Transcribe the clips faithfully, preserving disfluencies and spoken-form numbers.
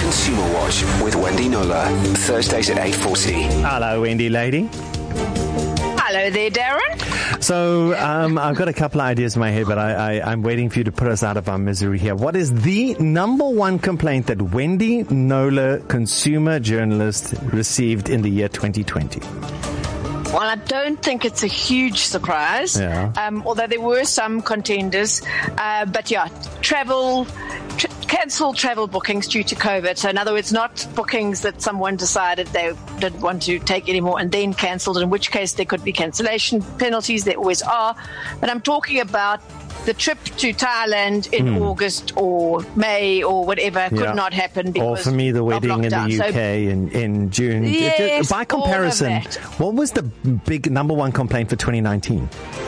Consumer Watch with Wendy Knowler, Thursdays at eight forty. Hello, Wendy lady. Hello there, Darren. So um, I've got a couple of ideas in my head, but I, I, I'm waiting for you to put us out of our misery here. What is the number one complaint that Wendy Knowler, consumer journalist, received in the year twenty twenty? Well, I don't think it's a huge surprise, yeah. um, although there were some contenders. Uh, but yeah, travel, tra- cancelled travel bookings due to COVID. So in other words, not bookings that someone decided they didn't want to take anymore and then cancelled, in which case there could be cancellation penalties. There always are. But I'm talking about the trip to Thailand in mm. August or May or whatever could yeah. not happen because or for me, the wedding in the U K so, in, in June. Yes, By comparison, what was the big number one complaint for twenty nineteen?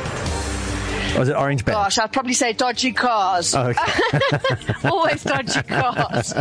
Was it Orange Bay? Gosh, I'd probably say dodgy cars. Oh, okay. Always dodgy cars.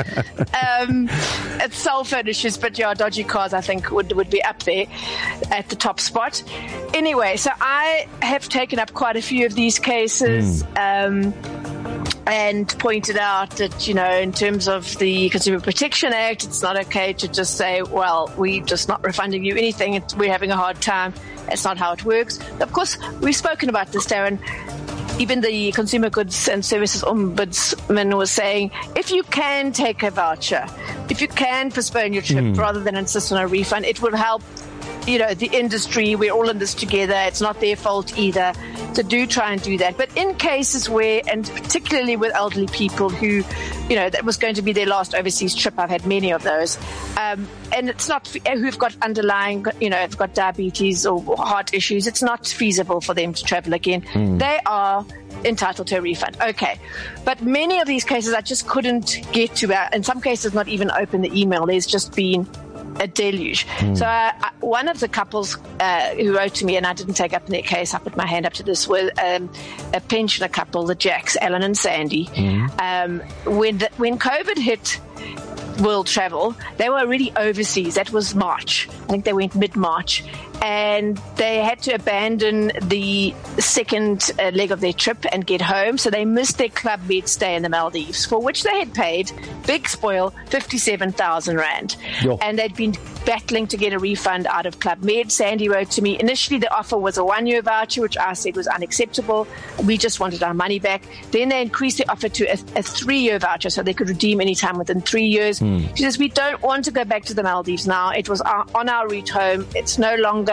Um, it's cell phone issues, but yeah, dodgy cars I think would would be up there at the top spot. Anyway, so I have taken up quite a few of these cases. Mm. Um, and pointed out that, you know, in terms of the Consumer Protection Act, it's not okay to just say, well, we're just not refunding you anything. It's, we're having a hard time. That's not how it works. Of course, we've spoken about this, Darren. Even the Consumer Goods and Services Ombudsman was saying, if you can take a voucher, if you can postpone your trip mm. rather than insist on a refund, it will help, you know, the industry. We're all in this together. It's not their fault either. So do try and do that. But in cases where, and particularly with elderly people who, you know, that was going to be their last overseas trip, I've had many of those, um, and it's not, who've got underlying, you know, have got diabetes or heart issues, it's not feasible for them to travel again. Mm. They are entitled to a refund. Okay. But many of these cases I just couldn't get to, uh, in some cases not even open the email. There's just been a deluge. Mm. So uh, one of the couples uh, who wrote to me, and I didn't take up their case, I put my hand up to this, were um, a pensioner couple, the Jacks, Alan and Sandy. Mm. Um, when the, when COVID hit world travel, they were already overseas. That was March. I think they went mid-March. And they had to abandon the second uh, leg of their trip and get home. So they missed their Club Med stay in the Maldives, for which they had paid, big spoil, fifty-seven thousand rand. Yo. And they'd been battling to get a refund out of Club Med. Sandy wrote to me, initially the offer was a one-year voucher, which I said was unacceptable. We just wanted our money back. Then they increased the offer to a, a three-year voucher, so they could redeem any time within three years. Mm. She says, we don't want to go back to the Maldives now. It was our, on our route home. It's no longer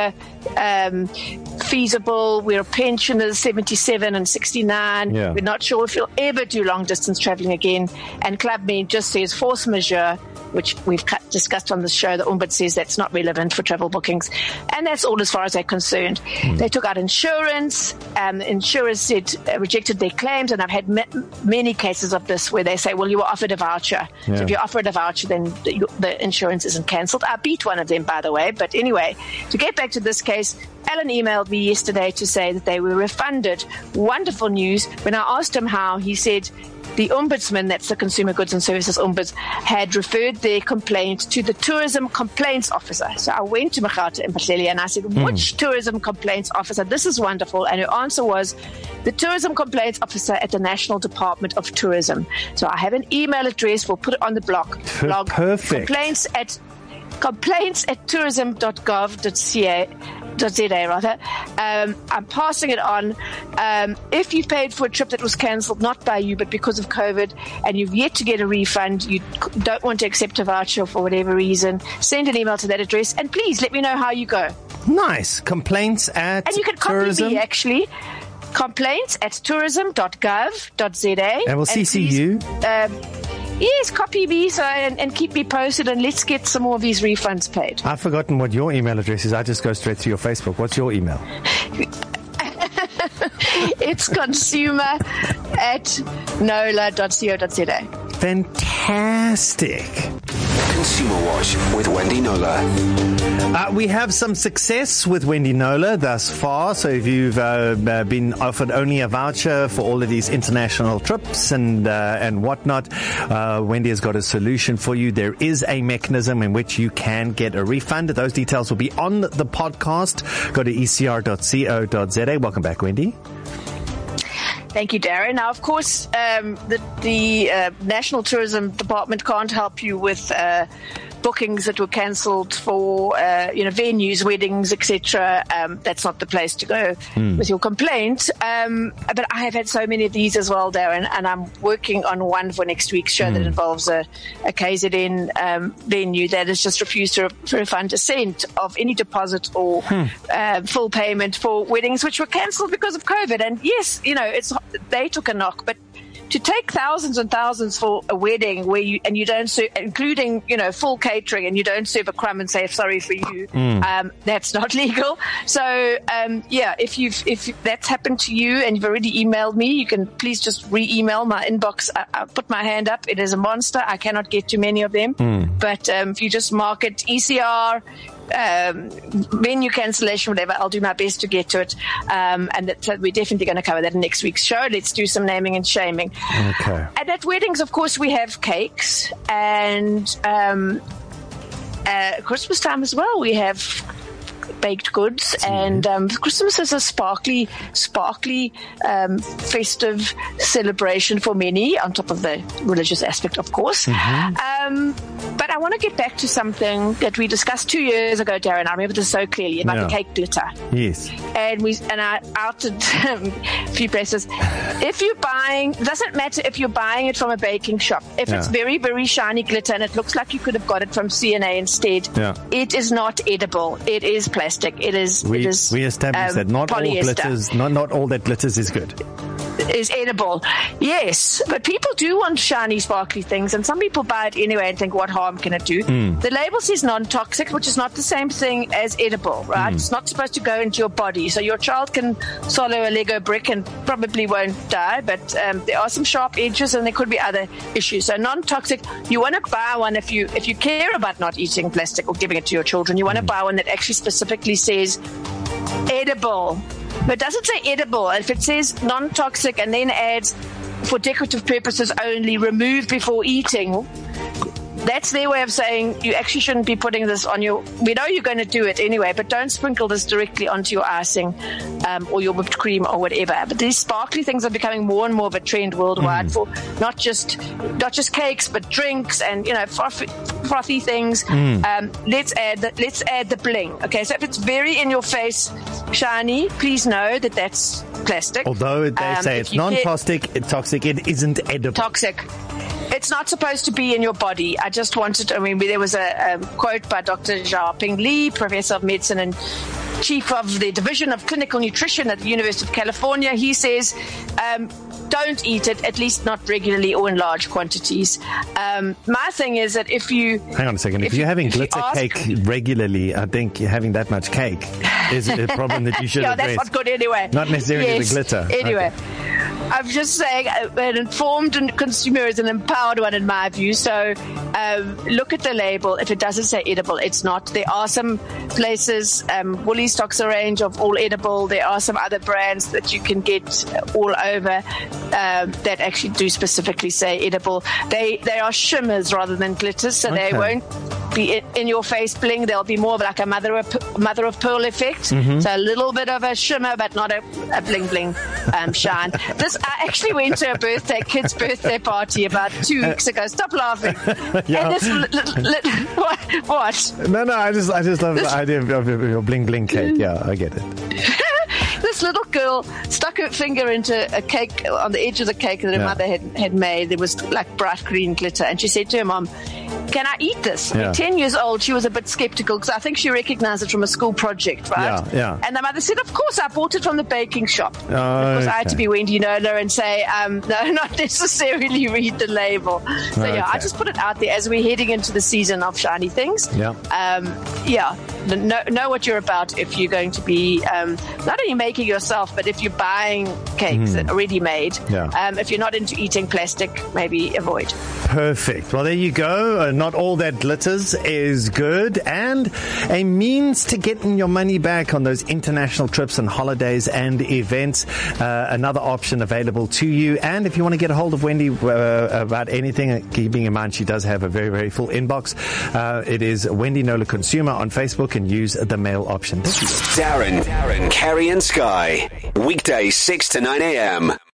Um, feasible. We're pensioners, seventy-seven and sixty-nine. Yeah. We're not sure if you'll ever do long distance traveling again. And Club Med just says force majeure, which we've discussed on the show. The Ombud says that's not relevant for travel bookings. And that's all as far as they're concerned. Mm. They took out insurance. Um, insurers said, uh, rejected their claims. And I've had ma- many cases of this where they say, well, you were offered a voucher. Yeah. So if you're offered a voucher, then the, the insurance isn't cancelled. I beat one of them, by the way. But anyway, to get back to this case, Alan emailed me yesterday to say that they were refunded. Wonderful news. When I asked him how, he said the Ombudsman, that's the Consumer Goods and Services Ombuds, had referred their complaint to the Tourism Complaints Officer. So I went to Magata in Patelia and I said, mm. which Tourism Complaints Officer? This is wonderful. And her answer was the Tourism Complaints Officer at the National Department of Tourism. So I have an email address. We'll put it on the blog. blog. Perfect. Complaints at complaints at tourism dot gov dot c a .za rather. Um, I'm passing it on. Um, if you paid for a trip that was cancelled, not by you, but because of COVID, and you've yet to get a refund, you don't want to accept a voucher for whatever reason, send an email to that address, and please let me know how you go. Nice. Complaints at And you can copy tourism. me, actually. Complaints at tourism dot gov dot z a. And we'll C C you. Um, Yes, copy me so, and, and keep me posted, and let's get some more of these refunds paid. I've forgotten what your email address is. I just go straight to your Facebook. What's your email? It's consumer at nola dot co dot z a. Fantastic. Consumer Watch with Wendy Knowler. Uh, we have some success with Wendy Knowler thus far. So if you've uh, been offered only a voucher for all of these international trips and uh, and whatnot, uh, Wendy has got a solution for you. There is a mechanism in which you can get a refund. Those details will be on the podcast. Go to e c r dot co dot z a. Welcome back, Wendy. Thank you, Darren. Now, of course, um, the, the uh, National Tourism Department can't help you with uh, bookings that were cancelled for, uh, you know, venues, weddings, et cetera. Um, that's not the place to go mm. with your complaint. Um, but I have had so many of these as well, Darren, and I'm working on one for next week's show mm. that involves a, a K Z N um, venue that has just refused to re- refund a cent of any deposit or mm. uh, full payment for weddings which were cancelled because of COVID. And yes, you know, it's they took a knock, but to take thousands and thousands for a wedding where you and you don't serve, including, you know, full catering, and you don't serve a crumb and say sorry for you, mm. um, that's not legal. So um, yeah, if you've if that's happened to you and you've already emailed me, you can please just re-email my inbox. I, I put my hand up. It is a monster. I cannot get to many of them, mm. but um, if you just mark it E C R. Um, venue cancellation, whatever, I'll do my best to get to it. Um, and that, uh, we're definitely going to cover that in next week's show. Let's do some naming and shaming. Okay. And at weddings, of course, we have cakes. And um, uh, Christmas time as well, we have baked goods. Mm-hmm. And um, Christmas is a sparkly, sparkly, um, festive celebration for many, on top of the religious aspect, of course. Mm-hmm. Um, but I want to get back to something that we discussed two years ago, Darren. I remember this so clearly, about yeah. the cake glitter. Yes. And we and I outed a few places. If you're buying, it doesn't matter if you're buying it from a baking shop. If yeah. it's very, very shiny glitter and it looks like you could have got it from C N A instead, yeah. it is not edible. It is plastic. It is. We, it is, we established um, that not polyester. all glitters, not not all that glitters is good. Is edible, yes, but people do want shiny, sparkly things, and some people buy it anyway and think, what harm can it do? Mm. The label says non-toxic, which is not the same thing as edible, right? Mm. It's not supposed to go into your body, so your child can swallow a Lego brick and probably won't die, but um, there are some sharp edges and there could be other issues. So non-toxic, you want to buy one if you if you care about not eating plastic or giving it to your children. You want to mm. buy one that actually specifically says edible. But it doesn't say edible. If it says non-toxic and then adds for decorative purposes only, removed before eating, that's their way of saying you actually shouldn't be putting this on your... We know you're going to do it anyway, but don't sprinkle this directly onto your icing um, or your whipped cream or whatever. But these sparkly things are becoming more and more of a trend worldwide mm. for not just not just cakes, but drinks and, you know, frothy, frothy things. Mm. Um, let's add the, let's add the bling. Okay, so if it's very in your face, shiny, please know that that's plastic. Although they um, say it's non-toxic, it's toxic, it isn't edible. Toxic. It's not supposed to be in your body. I just wanted, I mean, there was a, a quote by Doctor Xiaoping Li, Professor of Medicine and Chief of the Division of Clinical Nutrition at the University of California. He says, um, don't eat it, at least not regularly or in large quantities. Um, my thing is that if you... Hang on a second. If, if you're having glitter you ask, cake regularly, I think having that much cake is a problem that you should yeah, address. Yeah, that's not good anyway. Not necessarily yes. the glitter. Anyway. Okay. I'm just saying an informed consumer is an empowered one in my view. So um, look at the label. If it doesn't say edible, it's not. There are some places, um, Woolies stocks a range of all edible. There are some other brands that you can get all over um, that actually do specifically say edible. They they are shimmers rather than glitters, so okay. they won't be in your face bling. They'll be more of like a mother of, mother of pearl effect. Mm-hmm. So a little bit of a shimmer, but not a, a bling bling um, shine. This I actually went to a birthday, kid's birthday party about two weeks ago. Stop laughing. Yeah. And this li- li- li- what, what? No, no, I just, I just love this, the idea of, of your bling bling cake. Yeah, I get it. This little girl stuck her finger into a cake on the edge of the cake that her yeah. mother had, had made. There was like bright green glitter, and she said to her mom, "Can I eat this?" Yeah. At ten years old, she was a bit skeptical because I think she recognized it from a school project, right? Yeah, yeah. And the mother said, "Of course, I bought it from the baking shop." Oh, of course, okay. I had to be Wendy Nola and say, um, "No, not necessarily read the label." So okay. yeah, I just put it out there as we're heading into the season of shiny things. Yeah, um, yeah. Know, know what you're about if you're going to be um, not only making yourself, but if you're buying cakes mm. already made. Yeah. Um, if you're not into eating plastic, maybe avoid. Perfect. Well, there you go. Uh, not all that glitters is good, and a means to getting your money back on those international trips and holidays and events. Uh, another option available to you. And if you want to get a hold of Wendy uh, about anything, keeping in mind she does have a very, very full inbox, uh, it is Wendy Nola Consumer on Facebook, and use the mail option. Darren, Darren, Kerry and Sky, weekdays six to nine a.m.